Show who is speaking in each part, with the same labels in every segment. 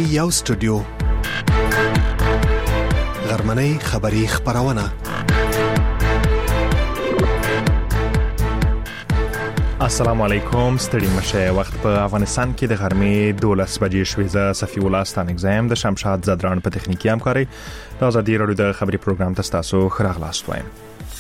Speaker 1: یو سټوډیو غرمنۍ خبری خبرونه. السلام علیکم. ستړي مشه. وخت په افغانستان کې د غرمې 12 بجې شوې. زه صفی الله ستانګزم د شمشاد زدران په تخنیکی همکاري د ازادي رادیو د خبري پروګرام تاسو خراغلاست وایم.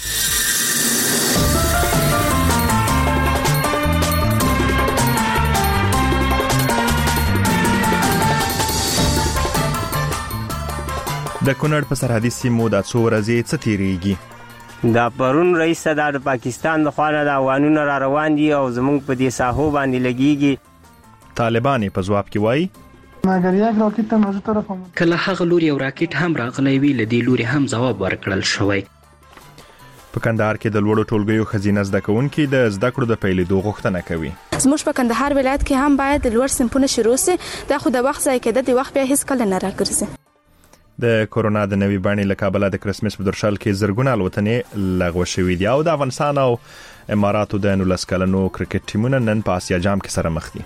Speaker 1: د کونړ په سرحدي سیمو د څو ورځې څه تیریږي؟
Speaker 2: دا پرون رئیس صدر د پاکستان د خوانه د اوانونو را روان دي او زمونږ په دې ساحو باندې لګيږي.
Speaker 1: طالبان په جواب کې وایي
Speaker 3: مګر یک راکټ ته موږ طرف هم
Speaker 4: کله هغه لوري او راکټ هم راغلی وی لدی لوري هم جواب ورکړل شوی.
Speaker 1: په کندهار کې د لوړو ټولګیو خزینه زده کوونکي د زده کړو د پیلېدو غوښتنه کوي.
Speaker 5: زموږ په کندهار ولایت کې هم باید د لوړ صنفونه شروع شي. دا خو د وخت ځای کې د وخت بیا هیڅ کله نه راګرځي.
Speaker 1: د کورونا د نوي بڼې له کابل د کرسمس په درشل کې زرګونه الوتنې لغوه شوې دي او د افغانستان او اماراتو د 19 کلنو کرکټ ټیمونه نن په آسیا جام کې سره مخ دي.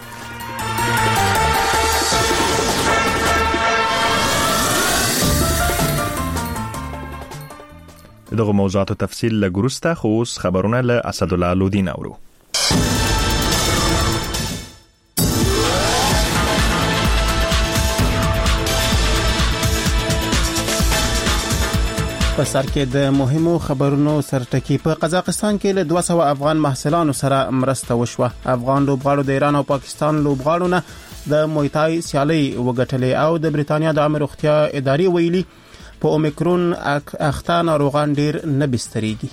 Speaker 1: دغه موضوعاتو تفصیل لګروسته خو اوس خبرونه له اسد الله لودین اورو.
Speaker 6: په سر کې د مهمو خبرونو سرټکی. په قزاقستان کې له 200 افغان محصلانو سره مرسته وشوه. افغان لوبغاړو د ایران او پاکستان لوبغاړو نه د مویتای سیالي وګټلې او د بریتانیا د عامه روغتیا ادارې ویلي په اومیکرون اخته ناروغان ډیر نه بستريږي.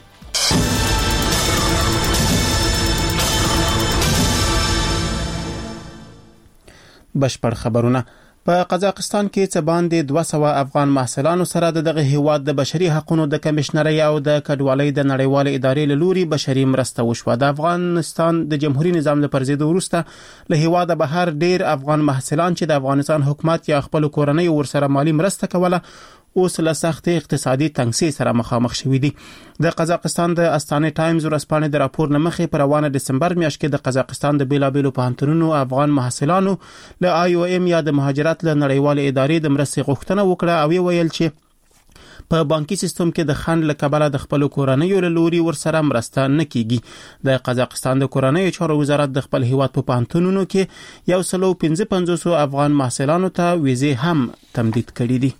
Speaker 6: بشپړ خبرونه. په قزاقستان کې څه باندې 200 افغان محصلانو سره دغه هیواد د بشري حقوقو د کمشنري او د کډوالۍ د نړیوال ادارې له لوري بشري مرسته وشوه. د افغانستان د جمهوریت نظام د پرځېدو وروسته له هیواد بهر ډیر افغان محصلان چې د افغانستان حکومت یا خپل کورنۍ ورسره مالی مرسته کوله اوس له سخت اقتصادي تنګسي سره مخامخ شوي دي. د قزاقستان د استانه ټایمز ورځپاڼې د راپور نمخې پر روانه دسمبر میاشت کې د قزاقستان د بیلابیلو پوهنتونونو افغان محصلانو له IOM یا د مهاجرت له نړیوال ادارې د مرستې غوښتنه وکړه او ویل چې په بانکي سیستم کې د خند له کبله د خپل کورنۍ له لوري ورسره مرسته نه کیږي. د قزاقستان د کورنۍ چارو وزارت د خپل هیواد په پوهنتونونو کې 155 افغان محصلانو ته ویزې هم تمدید کړې دي.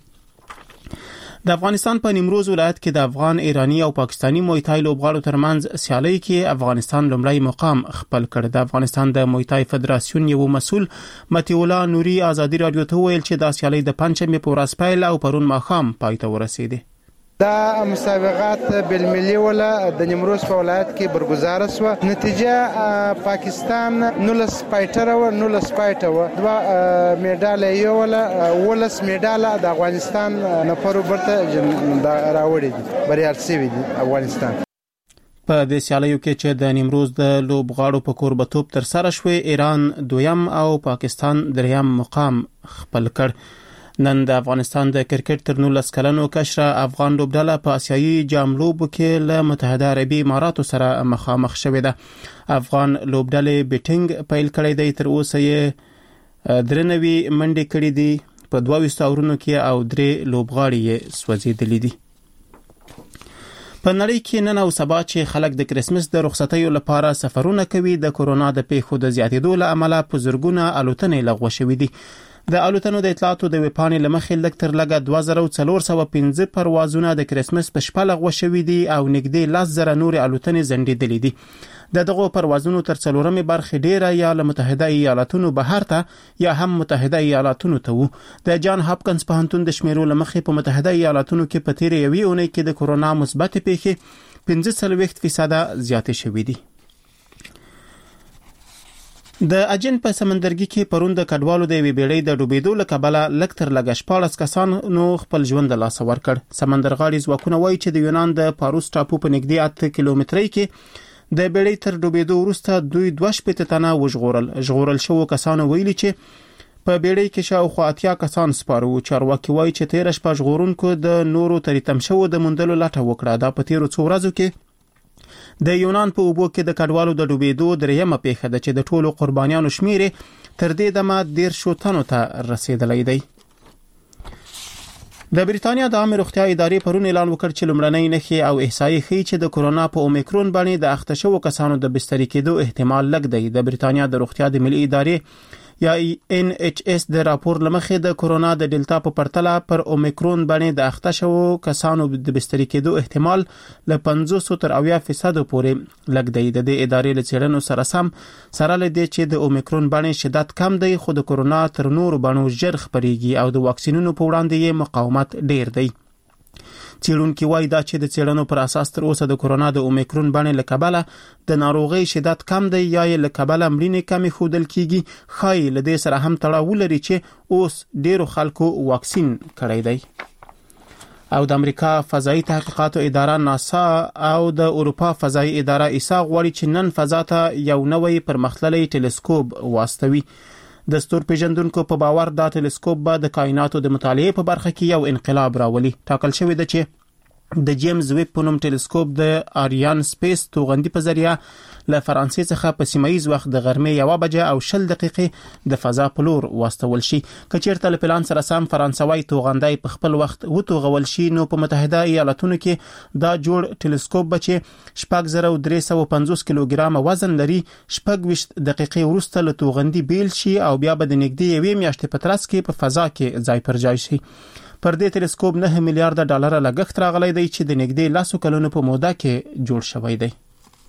Speaker 6: د افغانستان په نیمروز ولایت کې د افغان، ایرانی او پاکستانی مویتای لوبغاړو ترمنځ سیالي کې افغانستان لومړی مقام خپل کړ. د افغانستان د مویتای فدراسیون یو مسؤل متي الله نوري ازادي رادیو ته ویل چې د سیالي د پنځمې په ورځ پیل او پرون ماښام پای ته ورسېده.
Speaker 7: دا مسابقات بالملي ولا د نیمروز په ولایت کې برگزار شو. نتیجه پاکستان 19 فایټر او 19 فایټر او 2 میډال یو ولا 19 میډال د افغانستان نفرو برته راوړي دي. بریال سوي دي افغانستان.
Speaker 6: په دې سیالیو کې چې د نیمروز د لوبغاړو په کوربتوب تر سره شوې، ایران دویم او پاکستان دریم مقام خپل کړ. نن د افغانستان د کرکټ تر 19 کلنو کشره افغان لوبډله په آسیایي جام لوبو کې له متحده عربي اماراتو سره مخامخ شوې ده. افغان لوبډلې بیټینګ پیل کړی دی. تر اوسه یې 93 منډې کړې دي په 22 اورونو کې او 3 لوبغاړي یې سوځېدلې دي. په نړۍ کې نن او سبا چې خلک د کرسمس د رخصتیو لپاره سفرونه کوي، د کورونا د پیښو د زیاتېدو له امله په زرګونه الوتنې لغوه شوې دي. د الوتنو د اطلاعاتو د ویبپاڼې لمخې لږ تر لږه 2415 پروازونه د کرسمس په شپه لغوه شوي دي او نږدې 10,000 نور الوتنې ځنډېدلې دي. دغه پروازونو تر 4مې برخې ډیره یا له متحده ایالاتونو بهر ته یا هم متحده ایالاتونو ته وو. د جان هاپکنز پوهنتون د شمیرو لمخې په متحده ایالاتونو کې په تیرې یوې اونۍ کې د کورونا مثبت پیښې 45% زیاتې شوې دي. د اجن په سمندرګي کې پرون د کډوالو د وی بیړۍ د ډوبېدو له کبله لږ تر لږه 14 کسان نو خپل ژوند له لاسه ورکړ. سمندرغاړي ځواکونه وایي چې د یونان د پاروس ټاپو په نږدې 8 کیلومترۍ کې د بیړۍ تر ډوبېدو وروسته دوی 2 تنه ژغورل شو. کسانو ویلي چې په بیړۍ کې شاوخوا 80 کسان سپارو. چارواکي وایي چې 13 شپه ژغورونکو د نورو تریتم شو د موندلو لټه وکړه. دا په تیرو څو ورځو کې د یونان په اوبو کې د کډوالو د ډوبېدو درېیمه پیښه ده چې د ټولو قربانیانو شمیر تر دې دمه 13 تنو ته رسیدلی دی. د بریتانیا د عامه روغتیا ادارې پرون اعلان وکړ چې لومړنۍ نښې او احصایې ښیي چې د کورونا په اومیکرون باندې د اخته شوو کسانو د بستري کېدو احتمال لږ دی. د بریتانیا د روغتیا د ملي ادارې یا NHS د راپور لمخې د کورونا د ډیلټا په پرتله پر اومیکرون باندې د اخته شوو کسانو د بستري کېدو احتمال له 50 تر 80% پورې لږ دی. د دې ادارې له څېړنو سره لدی چې د اومیکرون باندې شدت کم دی، خو د کورونا تر نورو بڼو ژر خپريږي او د واکسینونو په وړاندې یې مقاومت ډیر دی. څېړونکي وایي دا چې د څېړنو پر اساس تر اوسه د کورونا د اومیکرون باندې له کبله د ناروغۍ شدت کم دی یا یې له کبله مړینې کمې ښودل کیږي. ښایي له دې سره هم تړاو ولري چې اوس ډیرو خلکو واکسین کړی دی. او د امریکا فضایي تحقیقاتو اداره ناسا او د اروپا فضایي اداره ایسا غواړي چې نن فضا ته یو نوی پرمختللی ټلسکوپ واستوي. د ستورپیژندونکو په باور دا ټلسکوپ به د کائناتو د مطالعې په برخه کې یو انقلاب راولي. ټاکل شوی دی چې د جیمز ویب په نوم ټلسکوپ د آریان سپیس توغندي په ذریعه له فرانسې څخه په سیمایي وخت د غرمې 1 بجه او 20 دقیقې د فضا په لور واستول شي. که چیرته له پلان سره سم فرانسوي توغندي په خپل وخت وتوغول شي نو په متحده ایالاتونو کې دا جوړ ټلسکوپ به چې 4350 کیلوګرام وزن لري 26 دقیقې وروسته له توغندي بیل شي او بیا به د نږدې 1 میاشتې په ترڅ کې په فضا کې ځای پر ځای شي. پر دې ټلسکوپ 9 میلیارډ ډالر لګښت راغلی دی چې د نږدې 10 کلونو په موده کې جوړ شوی دی.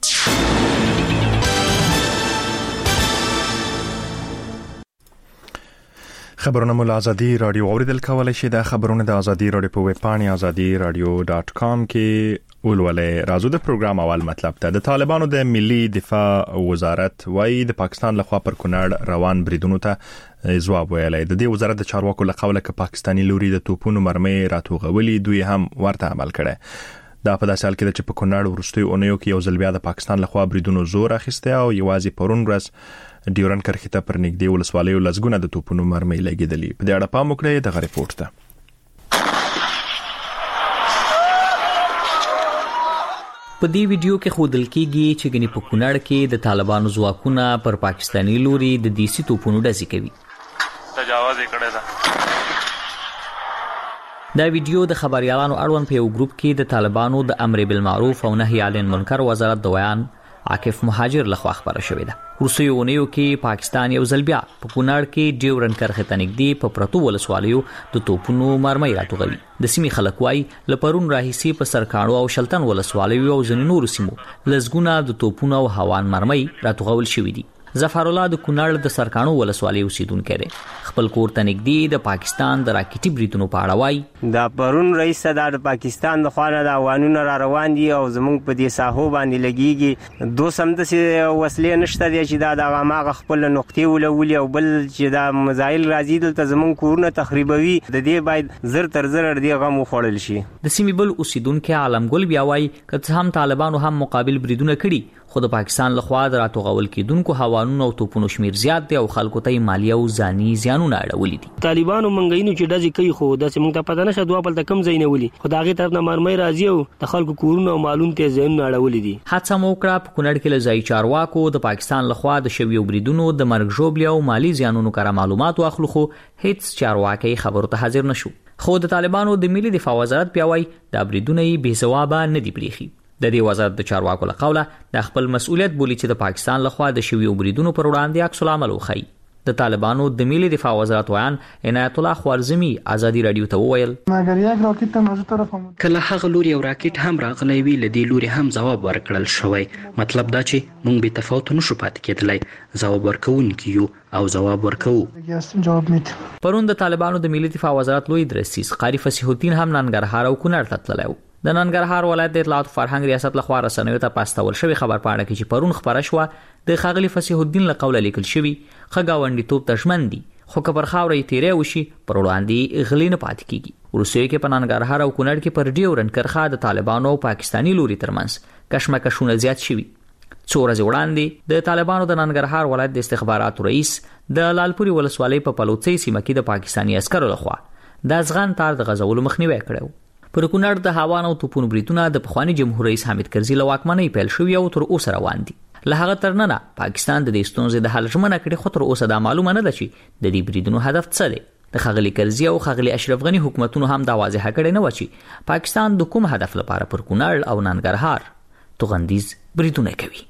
Speaker 1: خبرونه مو ازادي رادیو اوریدل کولای شي. د خبرونه د ازادي رادیو په ویب پاڼه azadiradio.com کې ولولې. راځو د پروګرام اول مطلب ته. د طالبانو د ملي دفاع وزارت وايي د پاکستان لخوا پر کونړ روان بریدونو ته ځواب ویلی. د دې وزارت د چارواکو له قوله ک پاکستاني لوري د توپونو مرمۍ راتوغولي، دوی هم ورته عمل کړي. دا په داسې حال کې چې په کونړ ورستي اونیو کې یو ځل بیا د پاکستان لخوا بریدونو زور اخیسته او یوازې پرون ورځ ډیورن کرښې ته پر نږدې ولسوالیو لزګونه د توپونو مرمۍ لګیدلې. په دې اړه پام وکړئ د غریپورت ته.
Speaker 8: په دې ویډیو کې ښودل کېږي چې ګنې په کونړ کې د طالبانو ځواکونه پر پاکستاني لوري د دیسي توپونو ډزې کوي.
Speaker 9: تجاوز یې کړی دی.
Speaker 8: دا ویډیو د خبريالانو اړوند په یو ګروپ کې د طالبانو د امر بالمعروف او نهي عن المنکر وزارت د بیان عاکف مهاجر لخوا خبره شوې ده. روسیو اونیو کې پاکستان یو ځل بیا په کونړ کې ډیورن کرښې ته نږدې په پرتو ولسوالیو د توپونو مرمۍ راتوغوي. د سیمې خلک وایي له پرون راهیسې په سرکاڼو او شلتن ولسوالیو او ځینو نورو سیمو لزګونه د توپونو او هوان مرمۍ راتوغول شوې دي. ظفر الله د کونړ د سرکاڼو ولسوالۍ اوسیدونکی دی. خپل کور ته نږدې د پاکستان د راکټي بریدونو په اړه وایي
Speaker 2: دا پرون رئیس صدر د پاکستان د خوانه د اوانونو را روان دي او زموږ په دې ساحو باندې لګيږي. دو سمدسي وسلې نشته دي چې دا د هغه خپل نقطې ولولي او بل چې دا مزایل راځي دلته زموږ کورونه تخریبوي. د دې باید زر تر زر دې غو خوړل شي.
Speaker 8: د سیمې بل اوسیدونکو عالمګل بیا وایي که هم طالبانو هم مقابل بریدونه کړي خو د پاکستان لخوا د راتوغول کېدونکو هوانونو او توپونو شمیر زیات دی او خلکو ته مالی او ځاني زیانونه اړولي دي.
Speaker 10: طالبانو منګینو چې ډزې کوي خو داسې موږ ته پته نشته دوه بل ته کم ځای نه ولي خو داغه طرف نه مرمۍ راځي او د خلکو کورونه او مالونه ته زیانونه اړولي دي.
Speaker 8: حادثه موکړه په کونړ کې لځای چارواکو د پاکستان لخوا د شویو بریدونو د مرګ ژوبل او مالی زیانونو کار معلومات واخلو خو هیڅ چارواکي خبرو ته حاضر نشو. خو د طالبانو د ملي دفاع وزارت پیاوي د بریدونو به ځواب نه دی پریخي. د دې وزارت د چارواکو له قوله د خپل مسؤلیت بولی چې د پاکستان لخوا د شویو بریدونو پر وړاندې عکس العمل وخی. د طالبانو د ملي دفاع وزارت ویان عنایت الله خوارزمي ازادي رادیو ته وویل
Speaker 3: مګر یک راکټ ته موږ طرف هم
Speaker 4: کله هغه لوري یو راکټ هم راغلی وی لدی لوري هم جواب ورکړل شوی. مطلب دا چې مونږ به تفاوت نشو پات کېدلای. جواب ورکوونکي یو او جواب ورکو.
Speaker 8: پرون د طالبانو د ملي دفاع وزارت لوی درسیس قاری فصیح الدین هم ننګرهار او کونړ ته تللی و. د ننګرهار ولایت د اطلاعات فرهنګ ریاست لخوا رسنیو ته پاستول شوی خبر پاڼه کې چې پرون خبره شوه د خاغلی فصیح الدین له قوله لیکل شوی خګاونډي توپ تشمن دي خو کبر خاورې تیرې وشي پر وړاندې غلی نه پات کیږي. روسیې کې په ننګرهار او کونړ کې پر ډیورن کرښه د طالبانو او پاکستاني لوري ترمنځ کشمکشونه زیات شوي. څو ورځې وړاندې د طالبانو د ننګرهار ولایت د استخباراتو رئیس د لالپوري ولسوالۍ په پلوڅۍ سیمه کې د پاکستاني عسکرو لخوا د افغان تار د غزولو مخنیوي کړو. پر کونړ د هاوان او توپونو بریدونه د پخوانی جمهور رئیس حامد کرزي له واکمنۍ پیل شوي او تر اوسه روان دي. له هغه تر ننه پاکستان د دې ستونزې د حل ژمنه کړې، خو تر اوسه دا معلومه نه ده چې د دې بریدونو هدف څه دی. د ښاغلي کرزي او ښاغلي اشرف غني حکومتونو هم دا واضحه کړې نه و چې پاکستان د کوم هدف لپاره پر کونړ او ننګرهار توغندیز بریدونه کوي.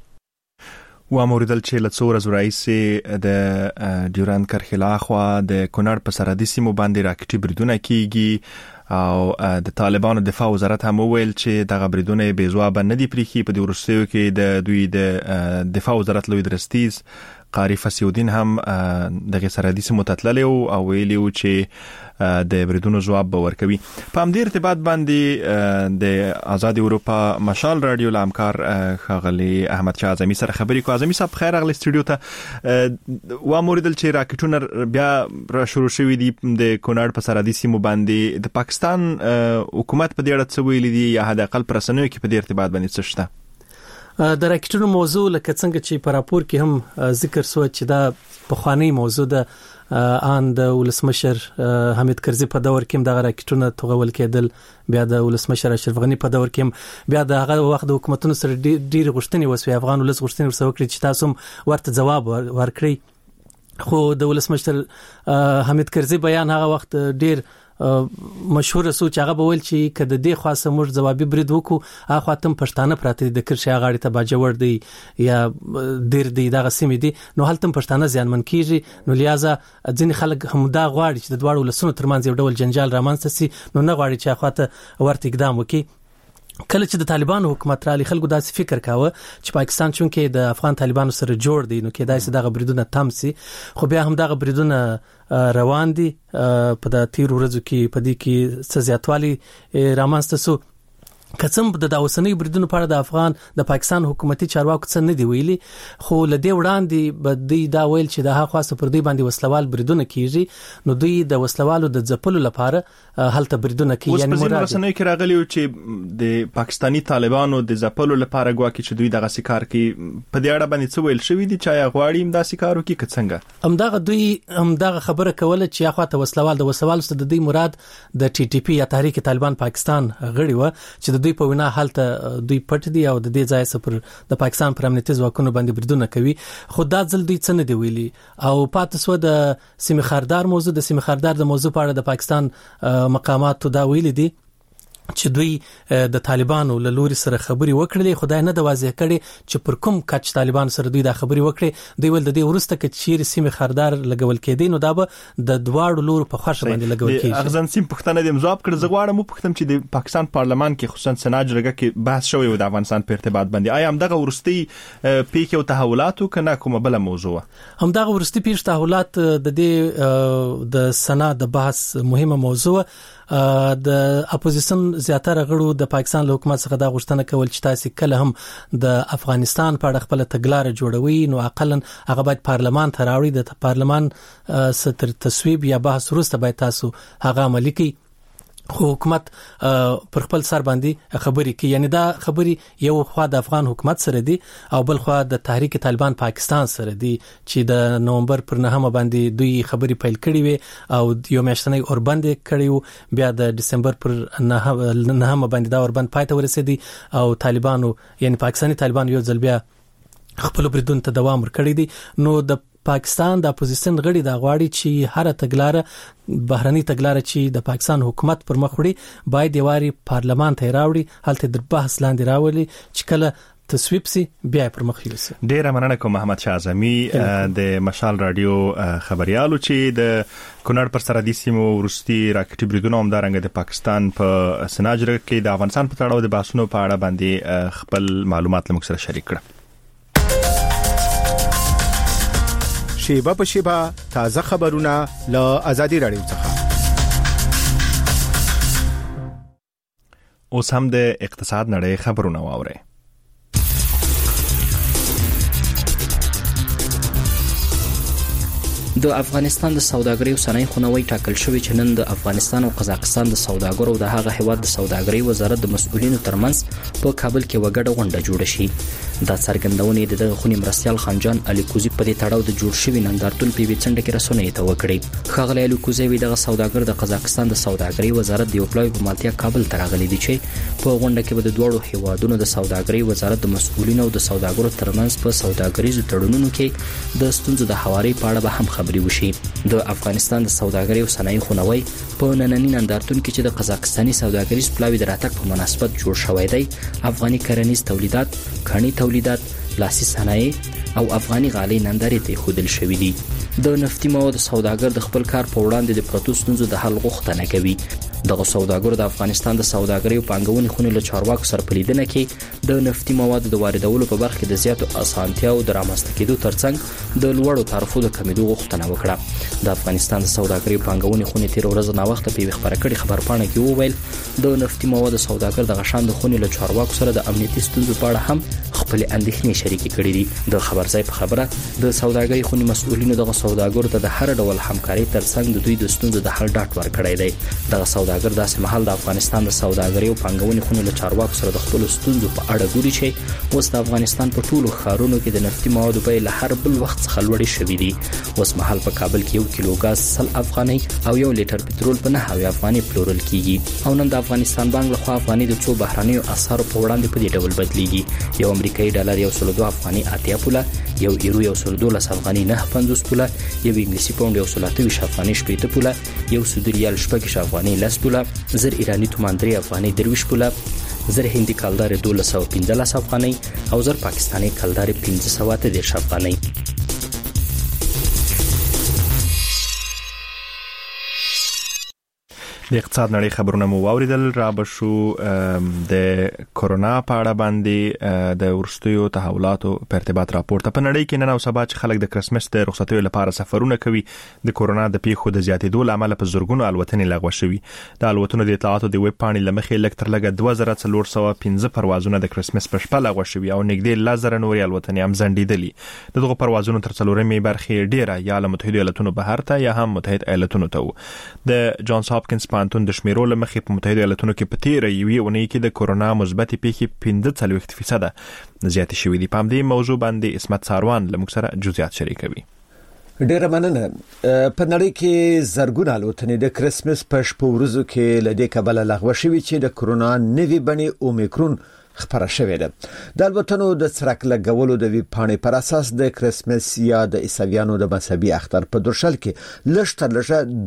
Speaker 1: و موریدل چې له څو ورځو راهیسې د ډیورند کرښې خوا د کونړ په سرحدي سیمو باندې راکټي بریدونه کیږي او د طالبانو دفاع وزارت هم وویل چې دغه بریدونه بې ځوابه نه دي پریښي. په دې وروستیو کې د دوی د دفاع وزارت لوی درستیز قاری فسیودین هم دغه سرحدي سیمو ته تللی او ویلي و چې د بریدونو ځواب به ورکوي. په همدې ارتباط باندې د آزاد اروپا مشال رادیو له همکار ښاغلي احمد شاه اعظمي سره خبرې کوو. اعظمي صاحب خیر راغلی سټوډیو ته. واوریدل چې راکټونه بیا را شروع شوي دي د کونړ په سرحدي سیمو باندې. د پاکستان حکومت په دې اړه څه ویلي دي یا حداقل په رسنیو کې په دې ارتباط باندې څه شته؟
Speaker 11: د راکټونو موضوع لکه څنګه چې په راپور کې هم ذکر شو چې دا پخوانی موضوع ده ان د ولسمشر حامد کرزي په دور کې د راکټونو توغول کېدل، بیا د ولسمشر اشرف غني په دور کې بیا د هغه وخت د حکومتونو سره ډېر غوښتنې وسوي، افغان ولس غوښتنې ورسره وکړي چې تاسو ورته ځواب ورکړئ. خو د ولسمشر حامد کرزي بیان هغه وخت ډېر مشهور سوچ هغه بول چې کده دې خاصه موږ ځوابي برید وکړو هغه خاطم پښتانه پراته د کرشي غاړي ته باجوړ دی یا ډیر دی دغه سیمې دي، نو هلته پښتانه ځانمن کیږي. نو لہذا ځینې خلک هم دا غواړي چې د دواړو لسونو ترمنځ یو ډول جنجال رامنځته سي، نو نه غواړي چې اخواته ورته اقدام وکړي. کله چې د طالبانو حکومت را خلکو داسې فکر کاوه چې پاکستان چونکې د افغان طالبانو سره جوړ دی، نو کې داسې دغه بریدونه تم سي. خو بیا هم دغه بریدونه روان دي. په د تیر ورځو کې په دې کې څه زیاتوالی رامنځته سو. قسم د اوسنۍ بریدونو په اړه د افغان د پاکستان حکومتي چارواکو څه نه دی ویلي، خو لدې وړاندې به دوی دا ویل چې د هغه خاصه پر دوی باندې وسلوال بریدونه کیږي، نو دوی د وسلوالو د ځپلو لپاره هلته بریدونه کوي. یعنی مراد
Speaker 1: رسنۍ کې راغلی چې د پاکستانی طالبانو د ځپلو لپاره غواکي چې دوی دغه سکار کوي. په دې اړه باندې څه ویل شوی دي چې غواړي هم دا سکارو کې څنګه
Speaker 11: همدغه دوی همدغه خبره کوله چې اخواته وسلوال د وسوال ست د دې مراد د ټي ټي پی یا تحریک طالبان پاکستان غړي و چې دوی په وینا حالته دوی پټ دي او د دې ځای سپر د پاکستان پر امنیتي ځواکونو باندې بریدونه کوي. خو دا ځل دوی څه نه دی ویلي. او پاتې سو د سیمه خاردار موضوع د سیمه خاردار د موضوع په اړه د پاکستان مقامات دا ویلي دي چې دوی د طالبانو له لوري سره خبري وکړلې، خدای نه د واضح کړي چې پر کوم کچ طالبان سره دوی دا خبري وکړي. دوی ول د دې ورسته کې چیر سیمه خاردار لګول کېدی، نو دا به د دواړو لور په خوښه باندې لګول کېږي.
Speaker 1: اغزن سیم پښتنه د مزاب کړ زغواړه مو پښتم چې د پاکستان پارلمان کې خصوصا سناج رګه کې بحث شوی و د افغانستان په ارتباط باندې. آیا هم دغه ورستي پیښه او تحولاتو کنه کومه بل موضوع
Speaker 11: هم دغه ورستي پیښه تحولات د دې د سنا د بحث مهمه موضوع. د اپوزیشن زیاتره غړو د پاکستان له حکومت څخه دا غوښتنه کول چې تاسو کله هم د افغانستان په اړه خپل تګلارې جوړوي، نو اقلا هغه باید پارلمان ته راوړي، د پارلمان ستر تصویب یا بحث وروسته باید تاسو هغه عملي کړئ. خو حکومت پر خپل سر باندې خبري کوي. یعنی دا خبري یو خوا د افغان حکومت سره دي او بل خوا د تحریک طالبان پاکستان سره دي چې د نومبر پر 9 باندې دوی خبري پیل کړي وي او یو میاشتنی اوربند کړي، بیا د دسمبر پر 9 باندې دا اوربند پای ته ورسېدي او طالبانو یعنی پاکستانی طالبان یو ځل بیا خپل بریدون ته دوام ورکړي دي. نو د پاکستان د اپوزیشن غړي دا غواړي چې هر تګلاره بهرني تګلاره چې د پاکستان حکومت پر مخ وړي باید یواري پارلمان ته راوړي، هلته د بحث لاندې راولي چې کله تصویب سي بیا پر مخ یوسي.
Speaker 1: ډیر مننه کوم محمد شاه اعظمي د مشال رادیو خبريالو چې د کونړ پر سرحدي سیمو ورستي راکټي بریدونه هم دارنګ د پاکستان په سناجره کې د افغانستان په تړاو د بحثونو په اړه باندې خپل معلومات لمک سره شریک کړل.
Speaker 12: شیبه په شیبه تازه خبرونه له آزادي رادیو څخه.
Speaker 1: اوس هم د اقتصاد نړۍ خبرونه واورئ.
Speaker 4: د افغانستان د سوداګرۍ او صنایع خونوي ټاکل شوی چې نن د افغانستان او قزاقستان د سوداګرو د هغه هیواد د سوداګرۍ وزارت د مسؤلینو ترمنځ په کابل کې وګړه غونډه جوړه شي. دا څرګندونه د دغه خونی مرستيال خانجان علي کوزي په دې تړاو د جوړ شوی نندارتون په ویڅنډ کې رسونې ته وکړي. خغلی علي کوزي وی دغه سوداګر د قزاقستان د سوداګرۍ وزارت د یوپلوي په مالتیا کابل ته راغلي دي چې په غونډه کې د دوړو هیوادونو د سوداګرۍ وزارت د مسؤلینو او د سوداګرو ترمنځ په سوداګریزو تړونونو کې د ستونزو د حواري په اړه به هم خبري وشي. د افغانستان د سوداګرۍ او صنایع خونوي په نننی نندارتون کې چې د قزاقستاني سوداګریز پلاوی د راتګ په مناسبت جوړ شوی دی، افغاني کرنیز تولیدات، خني تولیدات، لاسي صنایع او افغاني غالۍ نندارې ته خودل شوې دي. د نفتي موادو سوداګر د خپل کار په وړاندې د پروتو ستونزو د حل غوښتنه کوي. دغه سوداګر د افغانستان د سوداګرۍ او پانګونې خونې له چارواکو سره په لیدنه کې د نفتي موادو د واردولو په برخه کې د زیاتو اسانتیاو د رامنځته کېدو ترڅنګ د لوړو تعرفو د کمیدو غوښتنه وکړه. د افغانستان د سوداګرۍ او پانګونې خونې تیر ورځ نه وخت په خبره کړي خبرپاڼه کې وویل د نفتي موادو سوداګر د غشان د خونې له چارواکو سره د امنیتي ستونزو په اړه هم خپل اندېښنې شریکې کړې دي. د خبرځای په خبره د سوداګرۍ خونې مسؤلینو دغه سوداګرو ته د هر ډول همکاري ترڅنګ د دوی د ستونزو د حل ډاډ ورکړی دی. دغه سوداګر داسې مهال د افغانستان د سوداګرۍ او پانګونې خونې له چارواکو سره د خپل ستونزو په اړه ګوري چې اوس د افغانستان په ټولو ښارونو کې د نفتي موادو بیې له هر بل وخت څخه لوړې شوې دي. اوس مهال په کابل کې 1 کیلو غاز 100 افغانۍ او 1 لیټر پټرول په 9 افغانۍ پلورل کیږي. او نن د افغانستان بانک له خوا افغانۍ د څو بهرنیو اسعارو په وړاندې په دې ډول بدلیږي. یو امریکایي ډالر 102 افغانۍ 80 پوله، یو یورو 112 افغانۍ 9.50 پوله، یو انګلیسي پاوند 128 افغانۍ 80 پوله، یو سعودي ریال 6 افغانۍ 10 پوله، زر ایرانی تومان 3 افغانۍ 23 پوله، زر هندي کلدار 1215 افغانۍ او زر پاکستاني کلدار 1513 افغانۍ.
Speaker 1: د اقتصاد نړۍ خبرونه مو واوریدل. را بشو د کورونا په اړه باندې د ورستیو تحولاتو په ارتباط راپورته په نړۍ کې نن او سبا چې خلک د کرسمس د رخصتیو لپاره سفرونه کوي، د کورونا د پیښو د زیاتېدو لامل په زورګونو الوتنې لغوه شوي. د الوتنو د اطلاعاتو د ویب پاڼې لمخې لږ تر لږه 2415 پروازونه د کرسمس په شپه لغوه شوي او نږدې 1000 نورې الوتنې هم ځنډېدلې. دغه پروازونو تر څلورمې برخې ډیره یا له متحده ایالاتونو بهر ته یا هم متحده ایالاتونو ته. د جانز هاپکینز پانتون د شمیرو لمخې په متحده ایالاتونو کې په تیره یوې اونۍ کې د کورونا مثبت پیښې 45% زیاتې شوې دي. په همدې موضوع باندې اسمت ساروان له موږ سره جزئیات شریکوي.
Speaker 13: ډیره مننه. په نړۍ کې زرګونه الوتنې د کرسمس په شپه ورځو کې له دې کبله لغوه شوې چې د کورونا نوې بڼې اومیکرون خبره شوې ده. د الوتنو د څرک لګولو د ویب پاڼې پر اساس د کرسمس یا د عیسویانو د مذهبي اختر په درشل کې لږ تر لږه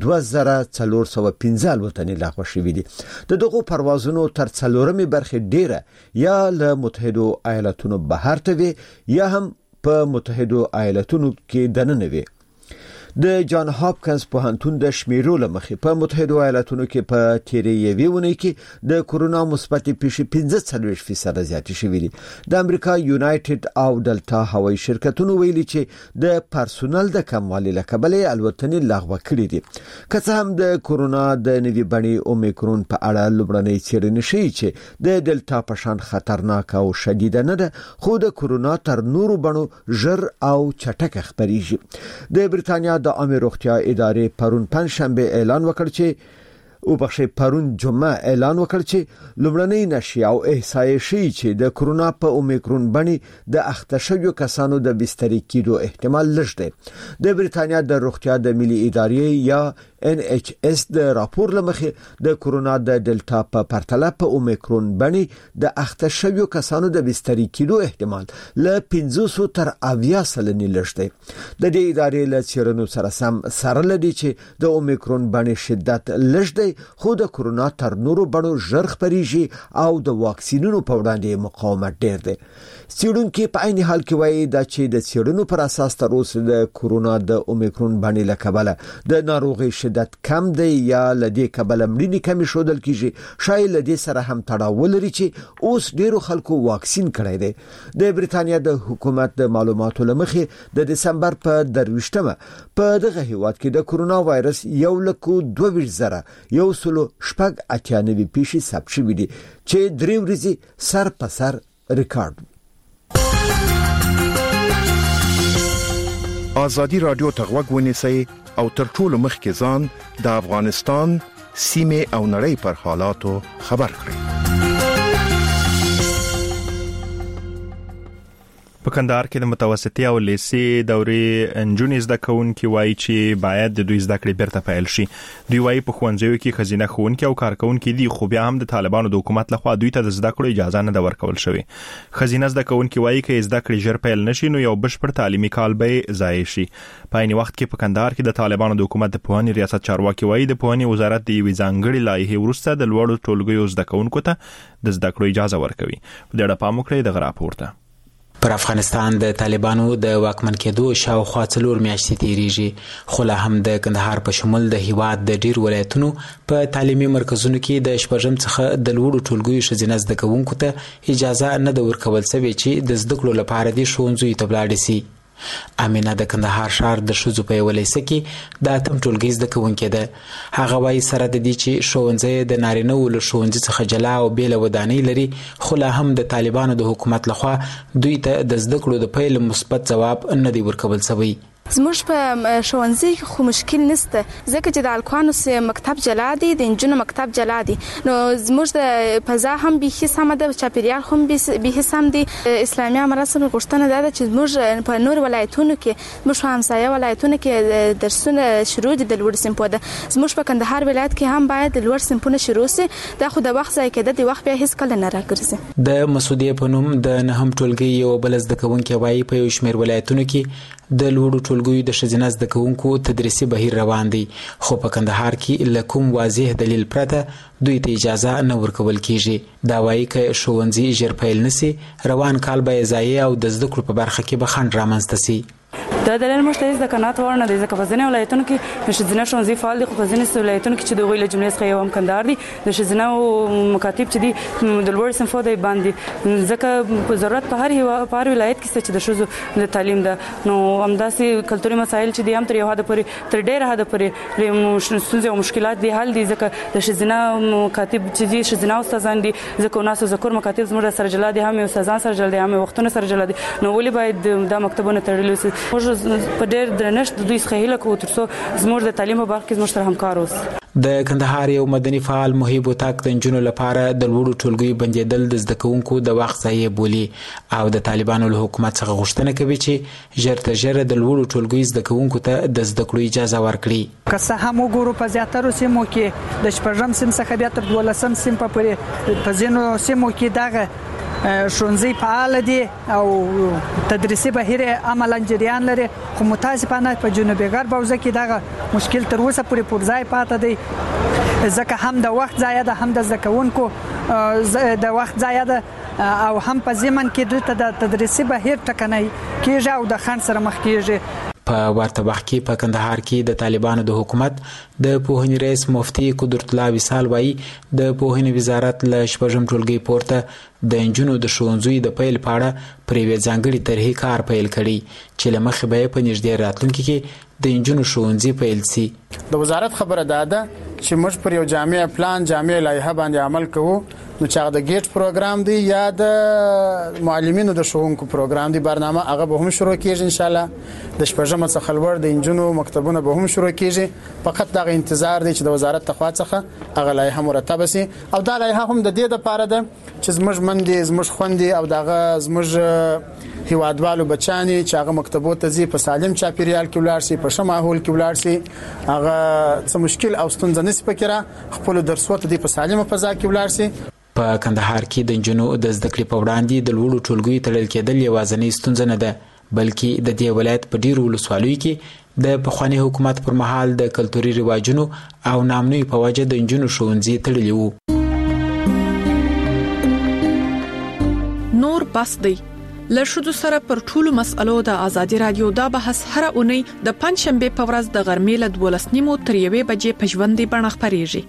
Speaker 13: 2415 الوتنې لغوه شوې دي. د دغو پروازونو تر څلورمې برخې ډیره یا له متحده ایالاتونو بهر ته وي یا هم په متحده ایالاتونو کې دننه وي. د جان هاپکینز پوهنتون د شمیرو لمخې په متحده ایالاتونو کې په تیرې یوې اونۍ کې د کورونا مثبت پیښې 45% زیاتې شوې دي. د امریکا یونایټډ او ډلټا هوایي شرکتونو ویلي چې د پرسونل د کموالي له کبله الوتنې لغوه کړې دي. که څه هم د کورونا د نوې بڼې اومیکرون په اړه لومړنۍ څېړنې ښیي چې د ډلټا په شان خطرناک او شدید نه ده، خو د کورونا تر نورو بڼو ژر او چټک خپريږي. د بریتانیا د عامه روغتیا ادارې پرون پنځشنبه اعلان وکړ چې پرون جمعه اعلان وکړ چې لومړنۍ نشي او احصایې شي چې د کورونا په اومیکرون باندې د اخته شویو کسانو د بسترې کېدو احتمال لږ دی. د بریتانیا د روغتیا د ملي ادارې یا NHS د راپور لمخې د کورونا د ډلټا په پرتله په اومیکرون باندې د اخته شویو کسانو د بسترې کېدو احتمال له 500 تر 80 سلنې لږ دی. د دې ادارې له څېړنو سره سره لدی چې د اومیکرون باندې شدت لږ دی، خو د کورونا تر نورو بڼو ژر خپريږي او د واکسینونو په وړاندې مقاومت ډیر دی. څېړونکو په عین حال کې وایي دا چې د څېړنو پر اساس تر اوسه د کورونا د اومیکرون باندې له کبله د ناروغي شدت کم دی یا لدی کبله مړینې کمی شودل کیږي. شاید لدی سره هم تړاو لري چې اوس ډیرو خلکو واکسین کړی دی. د بریتانیا د حکومت د معلوماتو لمخې د دسمبر په 23مه په دغه هیواد کې د کورونا وایرس 1,22,198 پیښې ثبت شوې دي چې 3 ورځې سر په سر ریکارډ.
Speaker 12: ازادي رادیو ته غوږ ونیسئ او تر ټولو مخکې ځان د افغانستان سیمه او نړۍ پر حالاتو خبر کړئ.
Speaker 1: په کندهار کې د متوسطې او لیسې دورې انجونې زده کوونکي وایي چې باید د دوی زده کړې بیرته پیل شي. دوی وایي په ښوونځیو کې ښځینه ښوونکي او کارکونکي دي، خو بیا هم د طالبانو د حکومت لخوا دوی ته د زده کړو اجازه نه ده ورکول شوې. ښځینه زده کوونکي وایي که زده کړې ژر پیل نشي نو یو بشپړ تعلیمي کال به ضایع شي. په عین وخت کې په کندهار کې د طالبانو د حکومت د پوهنې ریاست چارواکي وایي د پوهنې وزارت د یوې ځانګړې لایحې وروسته د لوړو ټولګیو زده کوونکو ته د زده کړو اجازه ورکوي. په دې اړه پام وکړئ د راپور ته.
Speaker 14: پر افغانستان د طالبانو د واکمن کېدو شاوخوا 4 میاشتې تیریږي، خو لا هم د کندهار په شمول د هیواد د ډیر ولایتونو په تعلیمي مرکزونو کې د شپږم څخه د لوړو ټولګیو ښځینه زده کوونکو ته اجازه نه ده ورکول شوې چې د زده کړو لپاره د ښوونځیو ته ولاړ شي. امینه د کندهار ښار د ښځو په یوه لیسه کې د 8م ټولګي زده کوونکې ده. هغه وایي سره د دې چې ښوونځی د نارینه‌وو له ښوونځي څخه جلا او بېله ودانۍ لري، خو لا هم د طالبانو د حکومت لخوا دوی ته د زده کړو د پیل مثبت ځواب نه دی ورکول شوی.
Speaker 5: زموږ په ښوونځي کې خو مشکل نشته، ځکه چې د الکوانو مکتب جلا دی، د انجونو مکتب جلا دی، نو زموږ د فضا هم بیخي سمه ده، چاپیریال هم بیخي سم دی. اسلامي مراسم غوښتنه ده چې زموږ په نور ولایتونو کې، زموږ په همسایه ولایتونو کې درسونه شروع دي د لوړ صنفو ده. زموږ په کندهار ولایت کې هم باید د لوړ صنفونه شروع شي، دا خو د وخت ضایع کېده، د وخت بیا هیڅ کله نه راګرځي.
Speaker 14: د مسعودیه په نوم د 9م ټولګي یو بل زده کوونکی وایي په یو شمېر ولایتونو کې د لوړو ټولګیو د ښځینه زده کوونکو تدریسي بهیر روان دی، خو په کندهار کې له کوم واضح دلیل پرته دوی ته اجازه نه ورکول کیږي. دا وایي که ښوونځي ژر پیل نشي روان کال به ضایع او د زده کړو په برخه کې به خنډ رامنځته شي.
Speaker 15: دا دلیل موږ ته د قناعت وړ نه دی، ځکه په ځینې ولایتونو کې ښځینه ښوونځي فعال دي، خو په ځینې ولایتونو کې چې د هغوی له جملې څخه یو هم کندهار دي، د ښځینه مکاتب چې دي د لوړ صنفو دی باندې، ځکه په ضرورت په هر ولایت کې چې د ښځو د تعلیم ده. نو همداسې کلتوري مسایل چې دي هم تر یو حده پورې، تر ډېره حده پورې ستونزې او مشکلات دي حل دي، ځکه د ښځینه مکاتب چې دي ښځینه استادان دي، ځکه ناس ذکر مکاتب زموږ سره جلا دي، هم استادان سره جلا دي، هم وختونه سره جلا دي. نو ولې باید دا مکتبونه تړلي وي؟ په ډېر درنښت دوی څخه هیله کوو ترڅو زموږ د تعلیم په برخه کې زموږ سره همکار اوسي.
Speaker 14: د کندهار یو مدني فعال محب وتاک د نجونو لپاره د لوړو ټولګیو بندیدل د زده کوونکو د وخت ضایع بولي او د طالبانو له حکومت څخه غوښتنه کوي چې ژر تر ژره د لوړو ټولګیو زده کوونکو ته د زده کړو اجازه ورکړي.
Speaker 16: که څه هم وګورو په زیاترو سیمو کې د 4م صنف څخه بیا تر 12م صنف پورې په ځینو سیمو کې دغه ښوونځي فعال دي او تدریسي بهیر عملاً جریان لري، خو متاسفانه په جنوبي غرب حوزه کې دغه مشکل تر اوسه پورې پر ځای پاتې دی، ځکه هم د وخت ضایع ده، هم د زده کوونکو د وخت ضایع ده، او هم په ضمن کې دلته د تدریسي بهیر ټکنی کېږي او د خنډ سره مخ کېږي.
Speaker 14: په ورته وخت کې په کندهار کې د طالبانو د حکومت د پوهنې رئیس مفتي قدرت الله وصال وایي د پوهنې وزارت له 8م ټولګي پورته د انجونو د ښوونځیو د پیل په اړه پر یوې ځانګړې طرحې کار پیل کړي چې له مخې به په نږدې راتلونکي کې د انجونو ښوونځي پیل شي.
Speaker 17: د وزارت خبره ده چې موږ پر یو جامع پلان، جامع لایحه باندې عمل کوو، نو چې هغه د ګیټ پروګرام دی یا د معلمینو د ښوونکو پروګرام دی، برنامه هغه به هم شروع کیږي ان شاء الله. د 8م څخه لوړ د انجونو مکتبونه به هم شروع کیږي، فقط دا انتظار دی چې د وزارت تخوا څخه هغه لایحه مرتب شي. او دا لایحه هم د دې لپاره ده چې زموږ مندي، زموږ خوندي او دغه زموږ هیوادوالو بچانی چې هغه مکتبو ته ځي په سالم چاپیریال کې ولاړ شي، په ښه ماحول کې ولاړ شي، هغه څه مشکل او ستونزه نشي پکې خپل درسو ته په سالمه فضا کې ولاړ شي.
Speaker 14: په کندهار کې د انجونو د زده کړې په وړاندې د لوړو ټولګیو تړل کېدل یوازینۍ ستونزه نه ده، بلکې د دې ولایت په ډیرو ولسوالیو کې د پخوانی حکومت پر مهال د کلتوري رواجونو او نامنوي په وجه د انجونو ښوونځي تړلي وو.
Speaker 18: نور بس دی له ښځو سره پر ټولو مسألو د ازادي رادیو دا بحث هر اونۍ د پنځشنبه په ورځ د غرمې له 12:30 تر 1 بجې په ژوندۍ بڼه خپرېږي.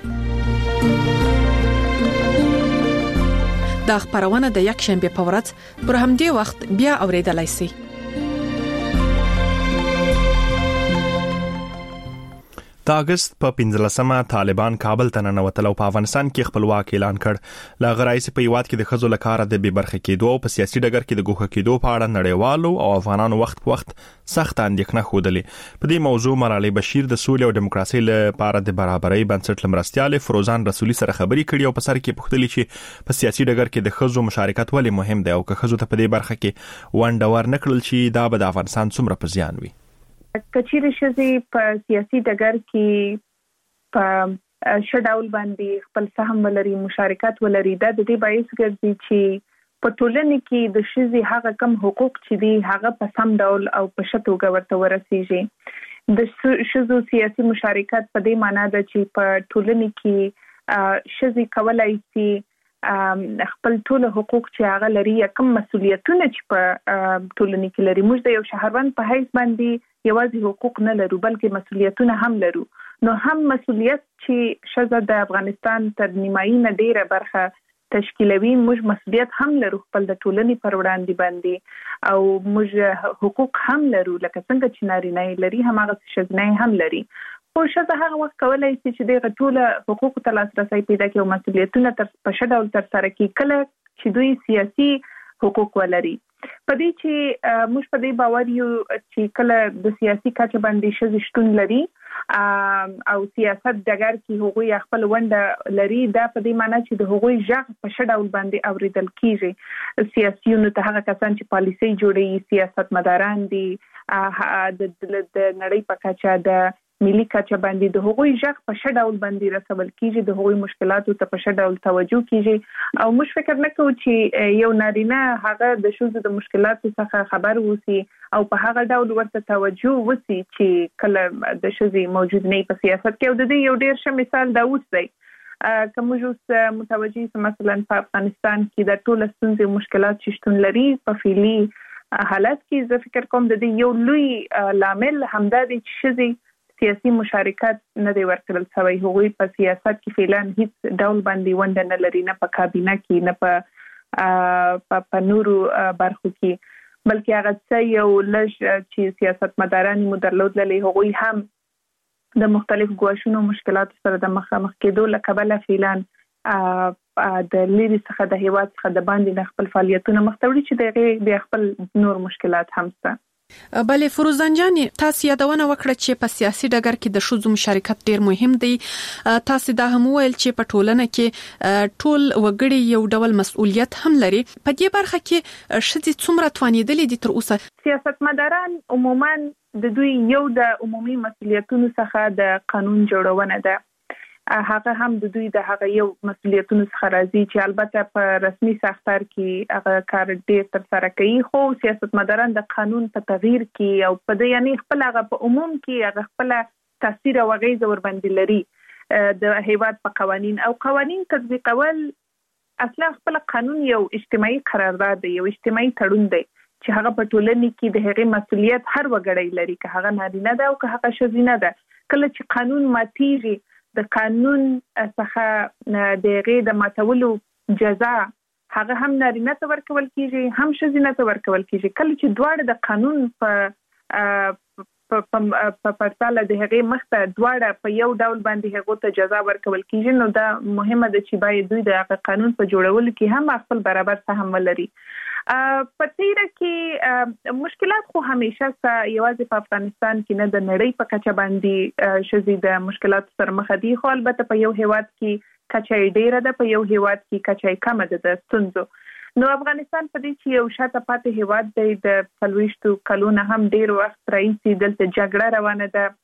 Speaker 18: دا خبرونه د یک شنبه په ورځ پر همدې وخت بیا اوریدلای شئ.
Speaker 1: د اگست په 15مه طالبان کابل ته ننوتل او په افغانستان کې خپلواک اعلان کړ. لا غرایسي په یواد کې د خزو لکاره د بې برخه کېدو او په سیاسي ډګر کې د ګوښه کېدو په اړه نړیوالو او افغانانو وخت سخت اندېښنه خوده. په دې موضوع ملالۍ بشیر د سولې او دیموکراسي لپاره د برابرۍ بنسټ لمرستياله فروزان رسولي سره خبري کړي او په سر کې پوښتنه چې په سیاسي ډګر کې د خزو مشارکت ولې مهم دی او که خزو ته په دې برخه کې ونډه ورنکړل شي دا به د افغانستان څومره په زیان وي.
Speaker 19: کچېره شزي په سیاسي ډګر کې په شډاول باندې خپل سهم ولري مشارکت ولري دا د دې باعث ګرځي چې په ټولنه کې د شزي هغه کم حقوق چې دي هغه په سم ډول او په شتوګه ورته ورسیږي. د شزو سیاسي مشارکت په دې معنی ده چې په ټولنه کې شزي کولای شي خپل ټول حقوق چې هغه لري کوم مسولیتونه چې په ټولنه کې لري. موږ د یو شهروند په حیث باندې یوازې حقوق نه لرو بلکې مسولیتونه هم لرو. نو هم مسولیت چې شزه د افغانستان تر نیمایي نه ډیره برخه تشکیلوي موږ مسولیت هم لرو خپل د ټولنې پر وړاندې باندې او موږ حقوق هم لرو لکه څنګه چې نارینه لري همغه شزنه هم لري. خو شزه هغه وخت کولای شي چې دغه ټول حقوق ته لاسرسي پیدا کړي او مسولیتونه تر په شډول تر سره کړي کله چې دوی سیاسي حقوق ولري. په دې چې موږ په دې باور یو چې کله د سیاسي کچه باندې شزه شتون لري او سیاست دګر کې هغوی خپل ونډه لري دا په دې معنی چې د هغوی ژغ په شډول باندې اوریدل کیږي. سیاسيونو ته هغه کسان چې پالیسي جوړي سیاست مداران دي د نړۍ په کچه د ملي کچه باندې د هغوی ژغ په شډول باندې رسول کیږي د هغوی مشکلاتو ته په شډول توجه کیږي او موږ فکر نه کوو چې یو نارینه هغه د شوزو د مشکلاتو څخه خبر وسی او په هغه ډول ورته توجه وسی چې کله د شوزي موجود نه په سیاست کې او د دې یو ډیر ښه مثال داوود دی. کوم موږ متوجي مثلا په افغانستان کې د ټول ستونزې مشکلات چې شتون لري په فعلی حالت کې زه فکر کوم د دې یو لوی لامل همدا دی چې شوزي سیاسي مشارکت نه دی ورکړل شوی. هغوی په سیاست کې فعلا هیڅ ډول باندې ونډه نه لري نه په کابینه کې نه په نورو برخو کې بلکې هغه څه یو لږ چې سیاست مداران مو درلودلې هغوی هم د مختلف ګواښونو مشکلاتو سره د مخامخ کېدو لکبله فعلا د لری څخه د هیواد څخه د باندې خپل فعالیتونه مختوري چې د خپل نور مشکلات هم شته.
Speaker 18: بله فروزان جان تاسو یادونه وکړه چې په سیاسي ډګر کې د ښځو مشارکت ډیر مهم دی. تاسو دا هم ویل چې په ټولنه کې ټول وګړي یو ډول مسؤلیت هم لري. په دې برخه کې ښځې څومره توانیدلې دي تر اوسه؟
Speaker 19: سیاستمداران عموما د دوی یو د عمومي مسؤلیتونو څخه د قانون جوړونه ده. هغه هم د دوی د هغه یو مسؤلیتونو څخه راځي چې البته په رسمي ساختار کې هغه کار ډیر تر سره کوي خو سیاستمداران د قانون په تغییر کې او په دې یعنی خپل هغه په عموم کې هغه خپل تاثیر او غیزه ور باندې لري د هیواد په قوانین او قوانین تطبیقول اصلا خپل قانون یو اجتماعي قرارداد دی یو اجتماعي تړون دی چې هغه په ټولنه کې د هغې مسؤلیت هر وګړی لري که هغه نارینه ده او که هغه ښځینه ده. کله چې قانون ماتیږي د قانون څخه د غیر د ماتولو جزا هغه هم نارینه ته ورکول کیږي هم ښځینه ته ورکول کیږي. کله چې دواړه د قانون په پرتله د هغې مخته دواړه په یو ډول باندې هغو ته جزا ورکول کیږي نو دا مهمه ده چې باید دوی د قانون په جوړولو کې هم خپل برابر سهم ولري. په تیره کې مشکلات خو همیشه یوازې په افغانستان کې نه د نړۍ په کچه باندې ښځې د مشکلاتو سره مخ دي خو البته په یو هیواد کې کچه ډیره ده په یو هیواد کې کچه کمه ده د ستونزو. نو افغانستان په دې چې یو شاته پاتې هیواد دی د 40 کلونو هم ډیر وخت راځي دلته جګړه روانه ده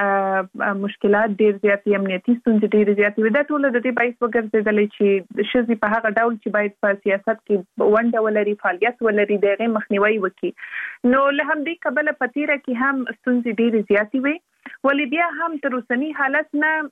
Speaker 19: مشکلات ډیر زیات امنیتي ستونزې ډیر زیات وي دا ټول د دې باعث وګرځیدل چې ښځې په هغه ډول چې باید په سیاست کې ونډه ولري فعالیت ولري دغه مخنیوي وکړي. نو له همدې کبله په تیره کې هم ستونزې ډیر زیات وي ولې بیا هم تر اوسنی حالت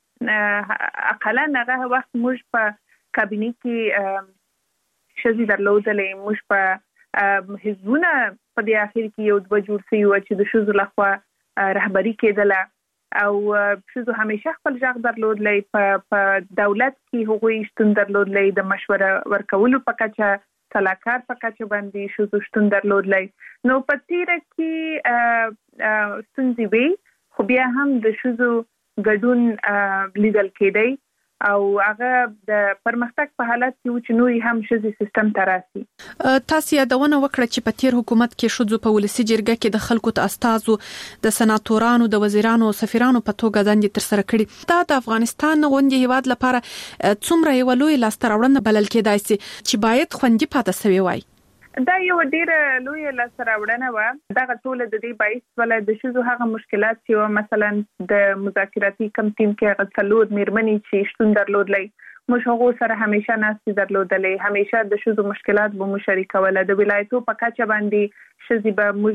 Speaker 19: نه اقلا هغه وخت موږ په کابینه کې ښځې درلودلې موږ په حزبونه په دې اخر کې یو دوه جوړ شوي وو چې د ښځو لخوا رهبری کېدله او ښځو همیشه خپل ژغ درلودلی په دولت کې هغوی شتون درلودلی د مشوره ورکولو په کچه سلاکار په کچه باندې ښځو شتون درلودلی. نو په تیره کې ستونزې وي خو بیا هم د ښځو ګډون لیدل کېدی او هغه د پرمختګ په حالت کې چې نوري هم شذي سیستم تراسي.
Speaker 18: تاسو یادونه وکړه چې په تیر حکومت کې شذو په ولسی جرګه کې د خلکو ته استازو د سناتورانو د وزیرانو او سفیرانو په توګه دندې تر سره کړي. دا د افغانستان غونډې هیواد لپاره څومره یو لوی لاستراوړنه بلل کېدای شي چې باید خوندي پاتې سوی وای.
Speaker 19: دا یو ډیره لوی لاستراوړنه و. دا ټول د دې باعث ول د شذو هغه مشکلات چې مثلا د مذاکراتي کمیټې کې هغه څلور میرمنې چې شتون درلودلې موږ هغه سره همیشه ناستې درلودلې، همیشه د شذو مشکلات به مشارکه ول. د ولایتو په کچه باندې شذي به